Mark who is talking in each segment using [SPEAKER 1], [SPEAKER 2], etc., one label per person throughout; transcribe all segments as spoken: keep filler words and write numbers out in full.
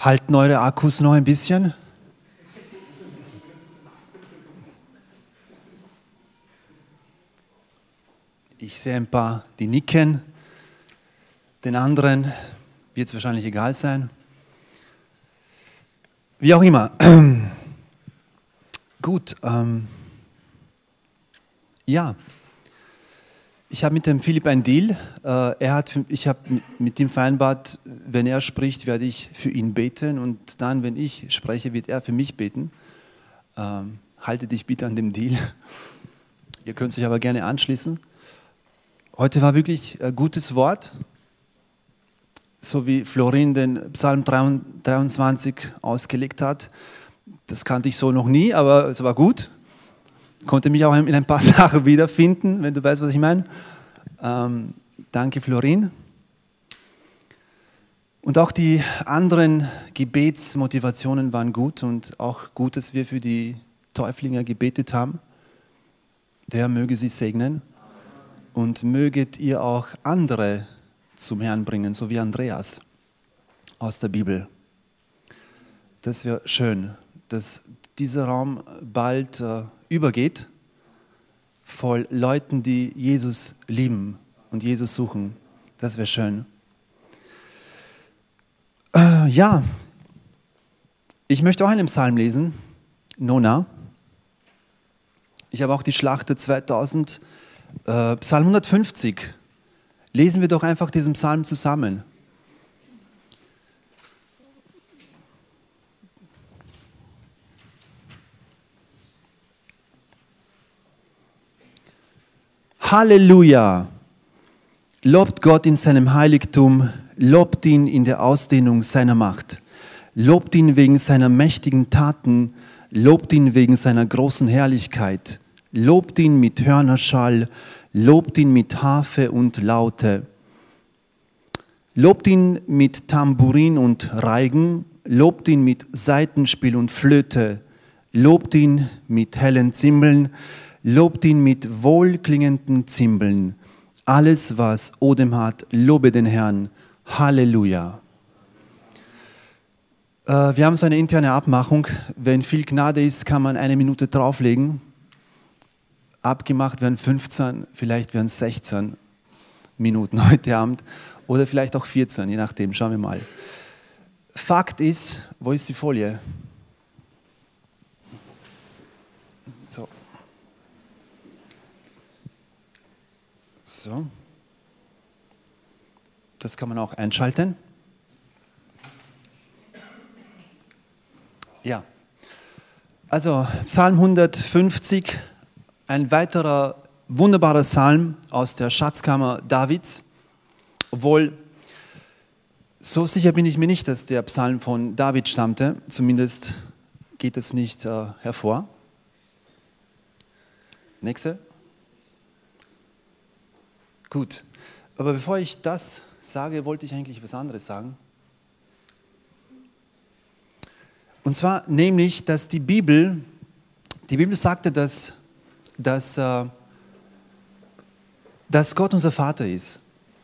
[SPEAKER 1] Halten eure Akkus noch ein bisschen? Ich sehe ein paar, die nicken. Den anderen wird es wahrscheinlich egal sein. Wie auch immer. Gut. Ähm, ja. Ich habe mit dem Philipp einen Deal. Äh, er hat, ich habe mit ihm vereinbart, wenn er spricht, werde ich für ihn beten. Und dann, wenn ich spreche, wird er für mich beten. Ähm, halte dich bitte an dem Deal. Ihr könnt euch aber gerne anschließen. Heute war wirklich ein gutes Wort. So wie Florin den Psalm dreiundzwanzig ausgelegt hat. Das kannte ich so noch nie, aber es war gut. Konnte mich auch in ein paar Sachen wiederfinden, wenn du weißt, was ich meine. Ähm, danke, Florin. Und auch die anderen Gebetsmotivationen waren gut und auch gut, dass wir für die Täuflinge gebetet haben. Der Herr möge sie segnen und möget ihr auch andere zum Herrn bringen, so wie Andreas aus der Bibel. Das wäre schön, dass dieser Raum bald äh, übergeht, voll Leuten, die Jesus lieben und Jesus suchen. Das wäre schön. Äh, ja, ich möchte auch einen Psalm lesen, Nona. Ich habe auch die Schlachter zweitausend, äh, Psalm hundertfünfzig. Lesen wir doch einfach diesen Psalm zusammen. Halleluja! Lobt Gott in seinem Heiligtum, lobt ihn in der Ausdehnung seiner Macht, lobt ihn wegen seiner mächtigen Taten, lobt ihn wegen seiner großen Herrlichkeit, lobt ihn mit Hörnerschall, lobt ihn mit Harfe und Laute, lobt ihn mit Tambourin und Reigen, lobt ihn mit Saitenspiel und Flöte, lobt ihn mit hellen Zimbeln, lobt ihn mit wohlklingenden Zimbeln. Alles, was Odem hat, lobe den Herrn. Halleluja. Äh, wir haben so eine interne Abmachung. Wenn viel Gnade ist, kann man eine Minute drauflegen. Abgemacht werden fünfzehn, vielleicht werden es sechzehn Minuten heute Abend. Oder vielleicht auch vierzehn, je nachdem. Schauen wir mal. Fakt ist, wo ist die Folie? So. So. Das kann man auch einschalten. Ja. Also Psalm hundertfünfzig, ein weiterer wunderbarer Psalm aus der Schatzkammer Davids. Obwohl, so sicher bin ich mir nicht, dass der Psalm von David stammte. Zumindest geht es nicht äh, hervor. Nächste. Gut, aber bevor ich das sage, wollte ich eigentlich was anderes sagen. Und zwar nämlich, dass die Bibel, die Bibel sagte, dass, dass, äh, dass Gott unser Vater ist.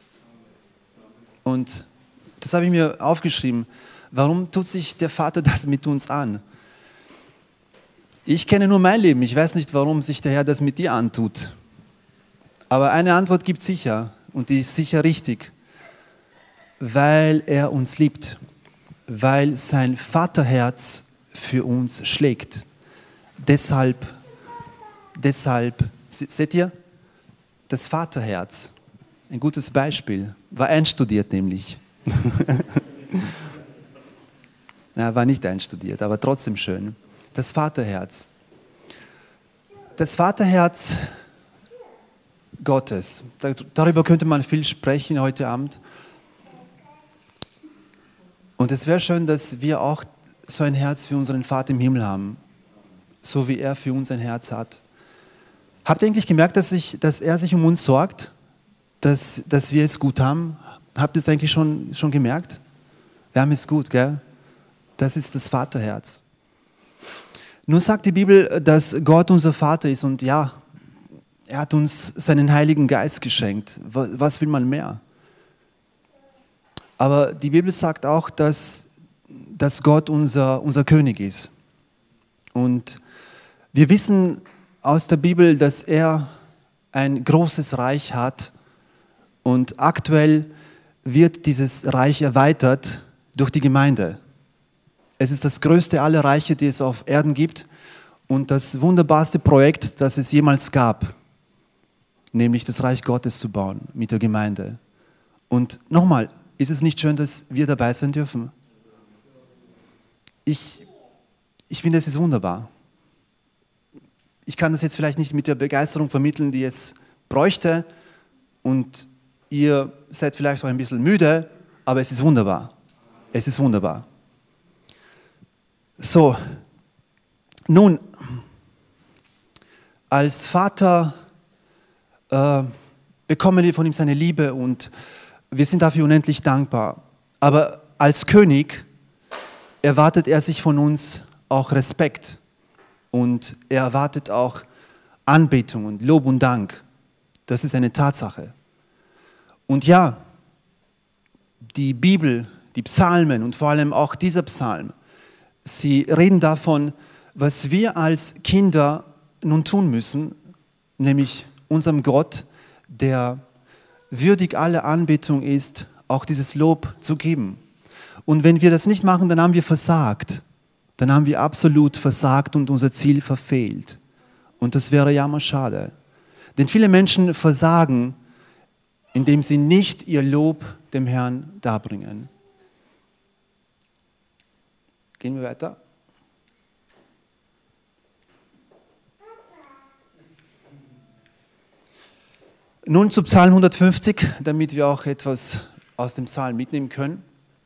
[SPEAKER 1] Und das habe ich mir aufgeschrieben. Warum tut sich der Vater das mit uns an? Ich kenne nur mein Leben. Ich weiß nicht, warum sich der Herr das mit dir antut. Aber eine Antwort gibt es sicher und die ist sicher richtig. Weil er uns liebt. Weil sein Vaterherz für uns schlägt. Deshalb, deshalb, seht ihr, das Vaterherz, ein gutes Beispiel, war einstudiert nämlich. Na, war nicht einstudiert, aber trotzdem schön. Das Vaterherz. Das Vaterherz Gottes. Darüber könnte man viel sprechen heute Abend. Und es wäre schön, dass wir auch so ein Herz für unseren Vater im Himmel haben, so wie er für uns ein Herz hat. Habt ihr eigentlich gemerkt, dass, ich, dass er sich um uns sorgt, dass, dass wir es gut haben? Habt ihr es eigentlich schon, schon gemerkt? Wir haben es gut, gell? Das ist das Vaterherz. Nun sagt die Bibel, dass Gott unser Vater ist und ja, er hat uns seinen Heiligen Geist geschenkt. Was will man mehr? Aber die Bibel sagt auch, dass, dass Gott unser, unser König ist. Und wir wissen aus der Bibel, dass er ein großes Reich hat und aktuell wird dieses Reich erweitert durch die Gemeinde. Es ist das größte aller Reiche, die es auf Erden gibt und das wunderbarste Projekt, das es jemals gab, nämlich das Reich Gottes zu bauen mit der Gemeinde. Und nochmal, ist es nicht schön, dass wir dabei sein dürfen? Ich, ich finde, es ist wunderbar. Ich kann das jetzt vielleicht nicht mit der Begeisterung vermitteln, die es bräuchte und ihr seid vielleicht auch ein bisschen müde, aber es ist wunderbar. Es ist wunderbar. So, nun, als Vater äh, bekommen wir von ihm seine Liebe und wir sind dafür unendlich dankbar. Aber als König erwartet er sich von uns auch Respekt und er erwartet auch Anbetung und Lob und Dank. Das ist eine Tatsache. Und ja, die Bibel, die Psalmen und vor allem auch dieser Psalm, sie reden davon, was wir als Kinder nun tun müssen, nämlich unserem Gott, der würdig aller Anbetung ist, auch dieses Lob zu geben. Und wenn wir das nicht machen, dann haben wir versagt. Dann haben wir absolut versagt und unser Ziel verfehlt. Und das wäre jammerschade. Denn viele Menschen versagen, indem sie nicht ihr Lob dem Herrn darbringen. Gehen wir weiter. Nun zu Psalm hundertfünfzig, damit wir auch etwas aus dem Psalm mitnehmen können.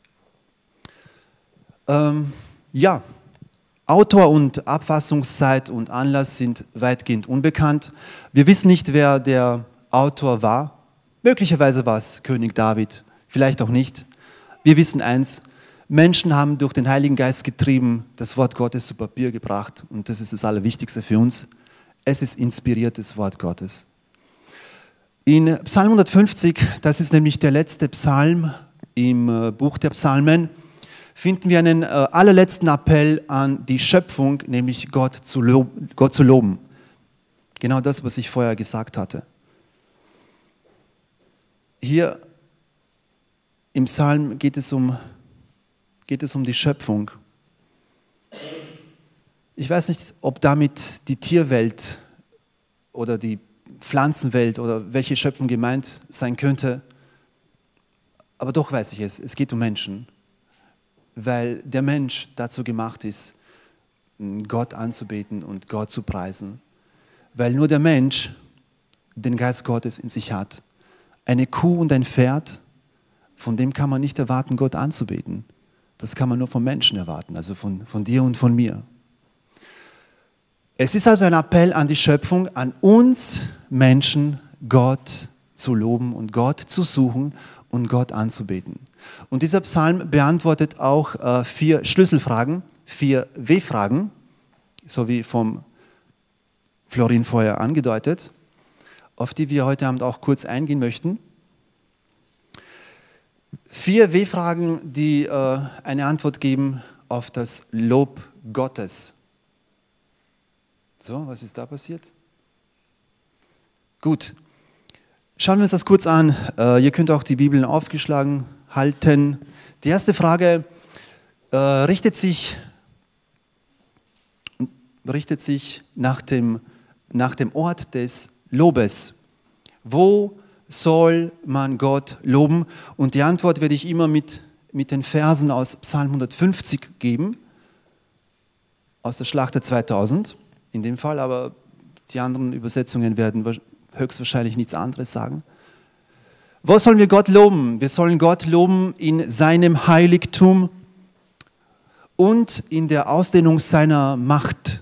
[SPEAKER 1] Ähm, ja, Autor und Abfassungszeit und Anlass sind weitgehend unbekannt. Wir wissen nicht, wer der Autor war. Möglicherweise war es König David, vielleicht auch nicht. Wir wissen eins, Menschen haben durch den Heiligen Geist getrieben das Wort Gottes zu Papier gebracht und das ist das Allerwichtigste für uns. Es ist inspiriertes Wort Gottes. In Psalm hundertfünfzig, das ist nämlich der letzte Psalm im Buch der Psalmen, finden wir einen äh, allerletzten Appell an die Schöpfung, nämlich Gott zu, lob, Gott zu loben. Genau das, was ich vorher gesagt hatte. Hier im Psalm geht es um, geht es um die Schöpfung. Ich weiß nicht, ob damit die Tierwelt oder die Pflanzenwelt oder welche Schöpfung gemeint sein könnte, aber doch weiß ich es, es geht um Menschen, weil der Mensch dazu gemacht ist, Gott anzubeten und Gott zu preisen, weil nur der Mensch den Geist Gottes in sich hat. Eine Kuh und ein Pferd, von dem kann man nicht erwarten, Gott anzubeten. Das kann man nur vom Menschen erwarten, also von, von dir und von mir. Es ist also ein Appell an die Schöpfung, an uns Menschen, Gott zu loben und Gott zu suchen und Gott anzubeten. Und dieser Psalm beantwortet auch äh, vier Schlüsselfragen, vier W-Fragen, so wie vom Florin vorher angedeutet, auf die wir heute Abend auch kurz eingehen möchten. Vier W-Fragen, die äh, eine Antwort geben auf das Lob Gottes. So, was ist da passiert? Gut, schauen wir uns das kurz an. Äh, ihr könnt auch die Bibeln aufgeschlagen halten. Die erste Frage äh, richtet sich, richtet sich nach dem, nach dem Ort des Lobes. Wo soll man Gott loben? Und die Antwort werde ich immer mit, mit den Versen aus Psalm hundertfünfzig geben, aus der Schlachter zweitausend. In dem Fall, aber die anderen Übersetzungen werden höchstwahrscheinlich nichts anderes sagen. Wo sollen wir Gott loben? Wir sollen Gott loben in seinem Heiligtum und in der Ausdehnung seiner Macht.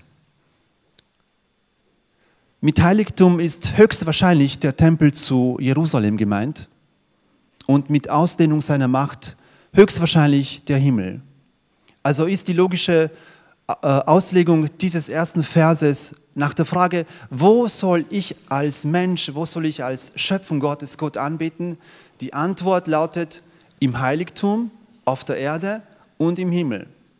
[SPEAKER 1] Mit Heiligtum ist höchstwahrscheinlich der Tempel zu Jerusalem gemeint und mit Ausdehnung seiner Macht höchstwahrscheinlich der Himmel. Also ist die logische Auslegung dieses ersten Verses nach der Frage, wo soll ich als Mensch, wo soll ich als Schöpfung Gottes Gott anbeten? Die Antwort lautet im Heiligtum, auf der Erde und im Himmel.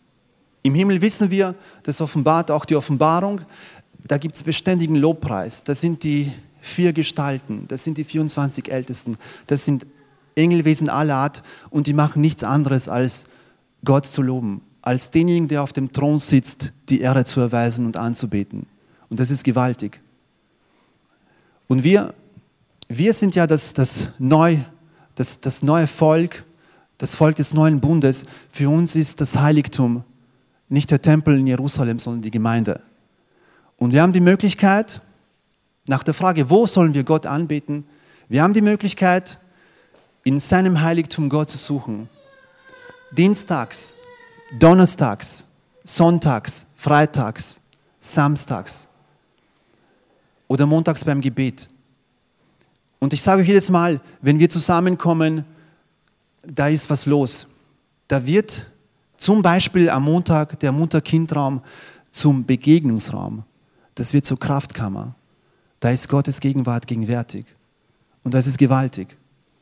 [SPEAKER 1] Im Himmel wissen wir, das offenbart auch die Offenbarung, da gibt es beständigen Lobpreis. Das sind die vier Gestalten, das sind die vierundzwanzig Ältesten, das sind Engelwesen aller Art und die machen nichts anderes, als Gott zu loben, als denjenigen, der auf dem Thron sitzt, die Ehre zu erweisen und anzubeten. Und das ist gewaltig. Und wir, wir sind ja das, das, neu, das, das neue Volk, das Volk des neuen Bundes. Für uns ist das Heiligtum nicht der Tempel in Jerusalem, sondern die Gemeinde. Und wir haben die Möglichkeit, nach der Frage, wo sollen wir Gott anbeten, wir haben die Möglichkeit, in seinem Heiligtum Gott zu suchen. Dienstags, Donnerstags, Sonntags, Freitags, Samstags oder montags beim Gebet. Und ich sage euch jedes Mal, wenn wir zusammenkommen, da ist was los. Da wird zum Beispiel am Montag der Mutter-Kind-Raum zum Begegnungsraum. Das wird zur Kraftkammer. Da ist Gottes Gegenwart gegenwärtig. Und das ist gewaltig.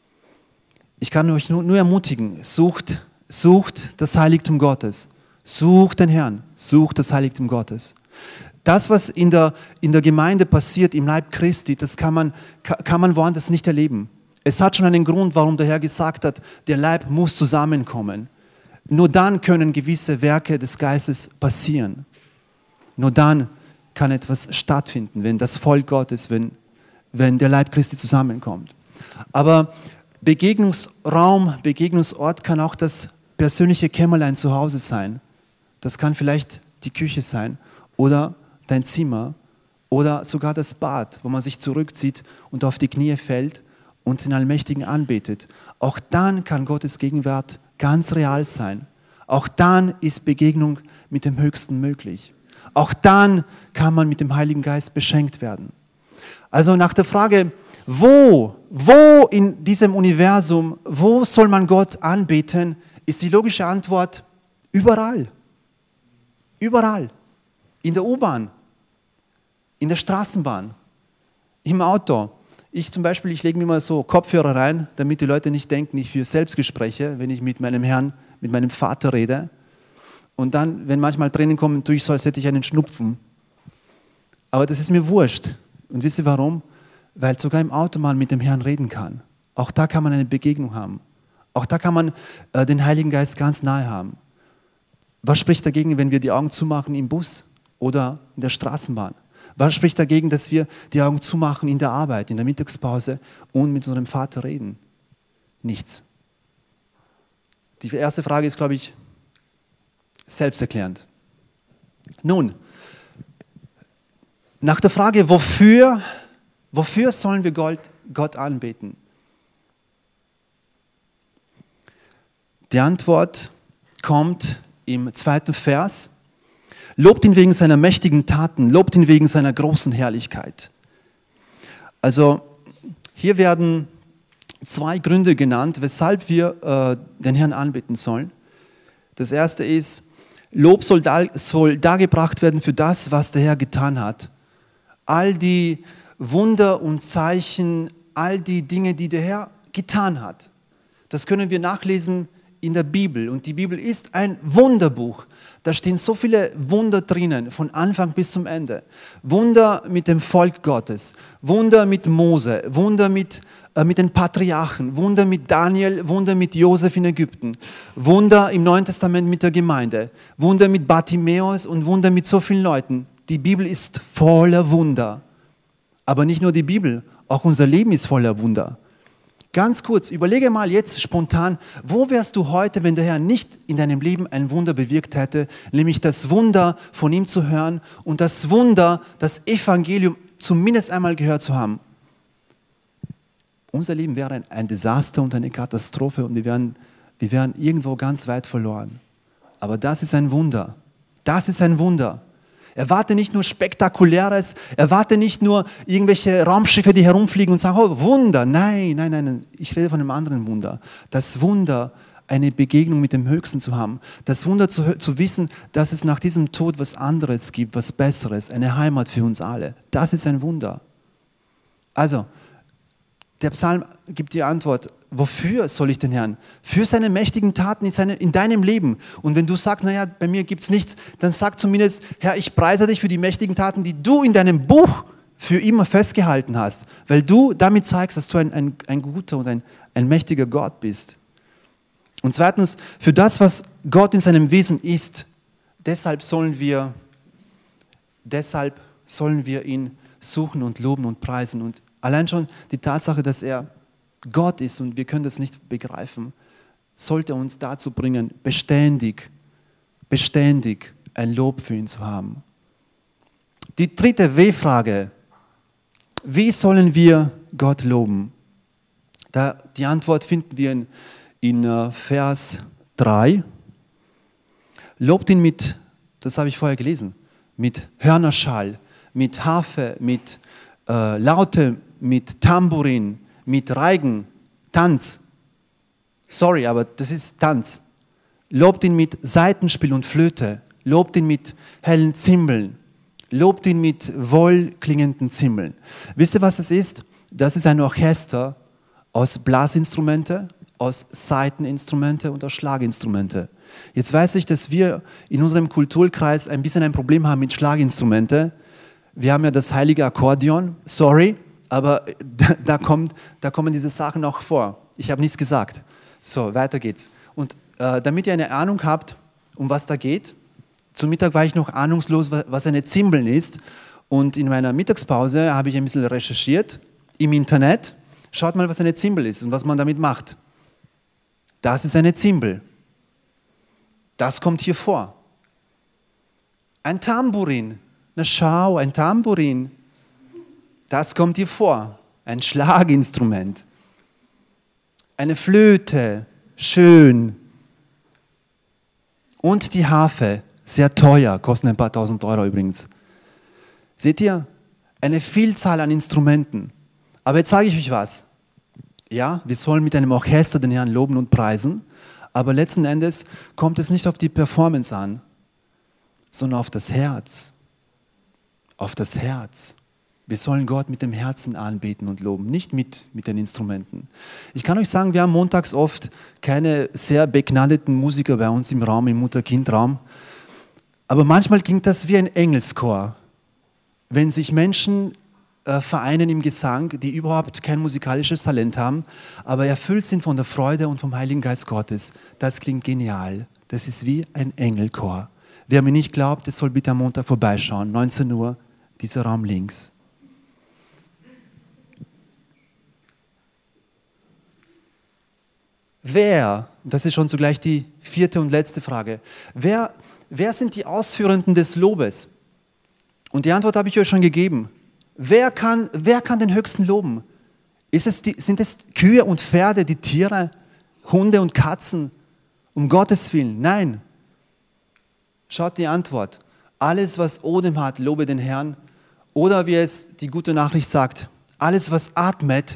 [SPEAKER 1] Ich kann euch nur, nur ermutigen, sucht, sucht das Heiligtum Gottes. Sucht den Herrn, sucht das Heiligtum Gottes. Das, was in der, in der Gemeinde passiert, im Leib Christi, das kann man, kann man woanders nicht erleben. Es hat schon einen Grund, warum der Herr gesagt hat, der Leib muss zusammenkommen. Nur dann können gewisse Werke des Geistes passieren. Nur dann kann etwas stattfinden, wenn das Volk Gottes, wenn, wenn der Leib Christi zusammenkommt. Aber Begegnungsraum, Begegnungsort kann auch das persönliche Kämmerlein zu Hause sein. Das kann vielleicht die Küche sein oder dein Zimmer oder sogar das Bad, wo man sich zurückzieht und auf die Knie fällt und den Allmächtigen anbetet. Auch dann kann Gottes Gegenwart ganz real sein. Auch dann ist Begegnung mit dem Höchsten möglich. Auch dann kann man mit dem Heiligen Geist beschenkt werden. Also nach der Frage, wo, wo in diesem Universum, wo soll man Gott anbeten, ist die logische Antwort überall. Überall. In der U-Bahn, in der Straßenbahn, im Auto. Ich zum Beispiel, ich lege mir mal so Kopfhörer rein, damit die Leute nicht denken, ich führe Selbstgespräche, wenn ich mit meinem Herrn, mit meinem Vater rede. Und dann, wenn manchmal Tränen kommen, tue ich so, als hätte ich einen Schnupfen. Aber das ist mir wurscht. Und wisst ihr warum? Weil sogar im Auto man mit dem Herrn reden kann. Auch da kann man eine Begegnung haben. Auch da kann man äh, den Heiligen Geist ganz nahe haben. Was spricht dagegen, wenn wir die Augen zumachen im Bus oder in der Straßenbahn? Was spricht dagegen, dass wir die Augen zumachen in der Arbeit, in der Mittagspause und mit unserem Vater reden? Nichts. Die erste Frage ist, glaube ich, selbsterklärend. Nun, nach der Frage, wofür, wofür sollen wir Gott, Gott anbeten? Die Antwort kommt im zweiten Vers. Lobt ihn wegen seiner mächtigen Taten, lobt ihn wegen seiner großen Herrlichkeit. Also hier werden zwei Gründe genannt, weshalb wir äh, den Herrn anbeten sollen. Das erste ist, Lob soll, da, soll dargebracht werden für das, was der Herr getan hat. All die Wunder und Zeichen, all die Dinge, die der Herr getan hat. Das können wir nachlesen in der Bibel. Und die Bibel ist ein Wunderbuch. Da stehen so viele Wunder drinnen, von Anfang bis zum Ende. Wunder mit dem Volk Gottes, Wunder mit Mose, Wunder mit, äh, mit den Patriarchen, Wunder mit Daniel, Wunder mit Josef in Ägypten, Wunder im Neuen Testament mit der Gemeinde, Wunder mit Bartimäus und Wunder mit so vielen Leuten. Die Bibel ist voller Wunder. Aber nicht nur die Bibel, auch unser Leben ist voller Wunder. Ganz kurz, überlege mal jetzt spontan, wo wärst du heute, wenn der Herr nicht in deinem Leben ein Wunder bewirkt hätte, nämlich das Wunder von ihm zu hören und das Wunder, das Evangelium zumindest einmal gehört zu haben. Unser Leben wäre ein, ein Desaster und eine Katastrophe und wir wären, wir wären irgendwo ganz weit verloren. Aber das ist ein Wunder. Das ist ein Wunder. Erwarte nicht nur Spektakuläres, erwarte nicht nur irgendwelche Raumschiffe, die herumfliegen und sagen, oh, Wunder. Nein, nein, nein, ich rede von einem anderen Wunder. Das Wunder, eine Begegnung mit dem Höchsten zu haben. Das Wunder zu, zu wissen, dass es nach diesem Tod was anderes gibt, was Besseres, eine Heimat für uns alle. Das ist ein Wunder. Also, der Psalm gibt die Antwort, wofür soll ich den Herrn? Für seine mächtigen Taten in, seine, in deinem Leben. Und wenn du sagst, naja, bei mir gibt es nichts, dann sag zumindest, Herr, ich preise dich für die mächtigen Taten, die du in deinem Buch für immer festgehalten hast. Weil du damit zeigst, dass du ein, ein, ein guter und ein, ein mächtiger Gott bist. Und zweitens, für das, was Gott in seinem Wesen ist, deshalb sollen wir, deshalb sollen wir ihn suchen und loben und preisen. Und allein schon die Tatsache, dass er Gott ist und wir können das nicht begreifen, sollte uns dazu bringen, beständig, beständig ein Lob für ihn zu haben. Die dritte W-Frage: Wie sollen wir Gott loben? Da, die Antwort finden wir in, in uh, Vers drei. Lobt ihn mit, das habe ich vorher gelesen, mit Hörnerschall, mit Harfe, mit äh, Laute, mit Tambourin, mit Reigen, Tanz. Sorry, aber das ist Tanz. Lobt ihn mit Saitenspiel und Flöte. Lobt ihn mit hellen Zimbeln. Lobt ihn mit wohlklingenden Zimbeln. Wisst ihr, was das ist? Das ist ein Orchester aus Blasinstrumente, aus Saiteninstrumente und aus Schlaginstrumente. Jetzt weiß ich, dass wir in unserem Kulturkreis ein bisschen ein Problem haben mit Schlaginstrumente. Wir haben ja das heilige Akkordeon, sorry, aber da, da, kommt, da kommen diese Sachen auch vor. Ich habe nichts gesagt. So, weiter geht's. Und äh, damit ihr eine Ahnung habt, um was da geht, zum Mittag war ich noch ahnungslos, was eine Zimbel ist. Und in meiner Mittagspause habe ich ein bisschen recherchiert im Internet. Schaut mal, was eine Zimbel ist und was man damit macht. Das ist eine Zimbel. Das kommt hier vor. Ein Tambourin. Na schau, ein Tambourin. Das kommt hier vor. Ein Schlaginstrument. Eine Flöte. Schön. Und die Harfe. Sehr teuer. Kosten ein paar tausend Euro übrigens. Seht ihr? Eine Vielzahl an Instrumenten. Aber jetzt sage ich euch was. Ja, wir sollen mit einem Orchester den Herrn loben und preisen. Aber letzten Endes kommt es nicht auf die Performance an, sondern auf das Herz. Auf das Herz. Wir sollen Gott mit dem Herzen anbeten und loben, nicht mit, mit den Instrumenten. Ich kann euch sagen, wir haben montags oft keine sehr begnadeten Musiker bei uns im Raum, im Mutter-Kind-Raum. Aber manchmal klingt das wie ein Engelschor. Wenn sich Menschen äh, vereinen im Gesang, die überhaupt kein musikalisches Talent haben, aber erfüllt sind von der Freude und vom Heiligen Geist Gottes. Das klingt genial. Das ist wie ein Engelchor. Wer mir nicht glaubt, der soll bitte am Montag vorbeischauen. neunzehn Uhr, dieser Raum links. Wer, das ist schon zugleich die vierte und letzte Frage, wer, wer sind die Ausführenden des Lobes? Und die Antwort habe ich euch schon gegeben. Wer kann, wer kann den Höchsten loben? Ist es die, sind es Kühe und Pferde, die Tiere, Hunde und Katzen? Um Gottes Willen, nein. Schaut die Antwort. Alles, was Odem hat, lobe den Herrn. Oder wie es die gute Nachricht sagt, alles, was atmet,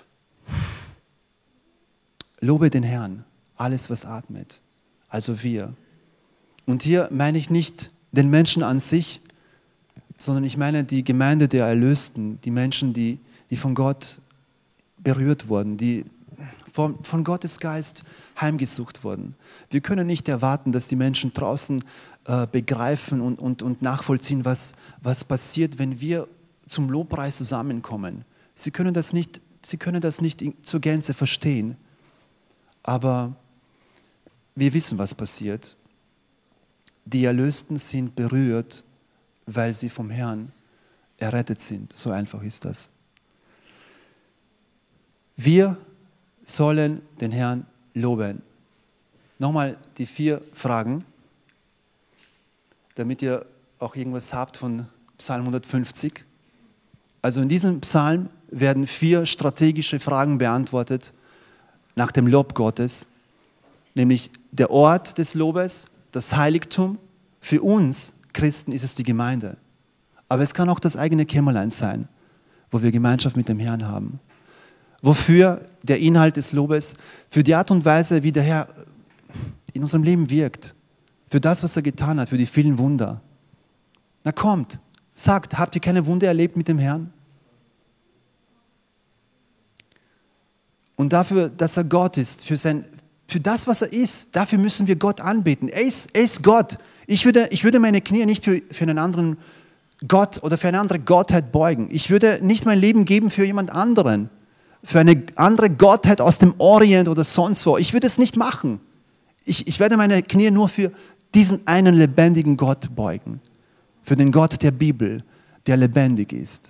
[SPEAKER 1] lobe den Herrn. Alles, was atmet. Also wir. Und hier meine ich nicht den Menschen an sich, sondern ich meine die Gemeinde der Erlösten, die Menschen, die, die von Gott berührt wurden, die von, von Gottes Geist heimgesucht wurden. Wir können nicht erwarten, dass die Menschen draußen äh, begreifen und, und, und nachvollziehen, was, was passiert, wenn wir zum Lobpreis zusammenkommen. Sie können das nicht, sie können das nicht in, zur Gänze verstehen, aber wir wissen, was passiert. Die Erlösten sind berührt, weil sie vom Herrn errettet sind. So einfach ist das. Wir sollen den Herrn loben. Nochmal die vier Fragen, damit ihr auch irgendwas habt von Psalm hundertfünfzig. Also in diesem Psalm werden vier strategische Fragen beantwortet nach dem Lob Gottes, nämlich der Ort des Lobes, das Heiligtum. Für uns Christen ist es die Gemeinde. Aber es kann auch das eigene Kämmerlein sein, wo wir Gemeinschaft mit dem Herrn haben. Wofür der Inhalt des Lobes? Für die Art und Weise, wie der Herr in unserem Leben wirkt. Für das, was er getan hat, für die vielen Wunder. Na kommt, sagt, habt ihr keine Wunder erlebt mit dem Herrn? Und dafür, dass er Gott ist, für, sein, für das, was er ist, dafür müssen wir Gott anbeten. Er ist, er ist Gott. Ich würde, ich würde meine Knie nicht für, für einen anderen Gott oder für eine andere Gottheit beugen. Ich würde nicht mein Leben geben für jemand anderen, für eine andere Gottheit aus dem Orient oder sonst wo. Ich würde es nicht machen. Ich, ich werde meine Knie nur für diesen einen lebendigen Gott beugen. Für den Gott der Bibel, der lebendig ist.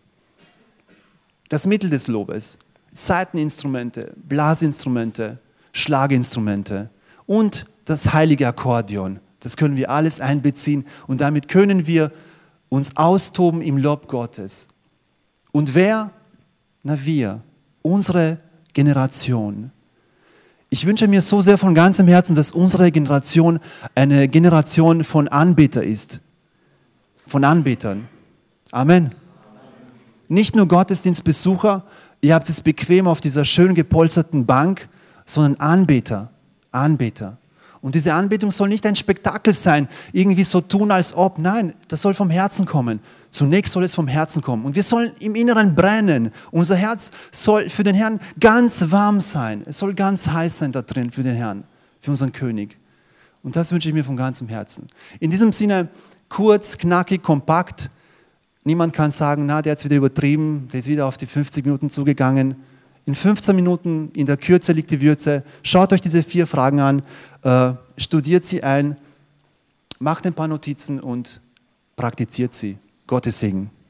[SPEAKER 1] Das Mittel des Lobes: Saiteninstrumente, Blasinstrumente, Schlaginstrumente und das heilige Akkordeon. Das können wir alles einbeziehen und damit können wir uns austoben im Lob Gottes. Und wer? Na wir, unsere Generation. Ich wünsche mir so sehr von ganzem Herzen, dass unsere Generation eine Generation von Anbeter ist. Von Anbetern. Amen. Nicht nur Gottesdienstbesucher, ihr habt es bequem auf dieser schön gepolsterten Bank, sondern Anbeter. Anbeter. Und diese Anbetung soll nicht ein Spektakel sein, irgendwie so tun, als ob. Nein, das soll vom Herzen kommen. Zunächst soll es vom Herzen kommen. Und wir sollen im Inneren brennen. Unser Herz soll für den Herrn ganz warm sein. Es soll ganz heiß sein da drin für den Herrn, für unseren König. Und das wünsche ich mir von ganzem Herzen. In diesem Sinne, kurz, knackig, kompakt. Niemand kann sagen, na, der hat es wieder übertrieben, der ist wieder auf die fünfzig Minuten zugegangen. In fünfzehn Minuten, in der Kürze liegt die Würze. Schaut euch diese vier Fragen an, äh, studiert sie ein, macht ein paar Notizen und praktiziert sie. Gottes Segen.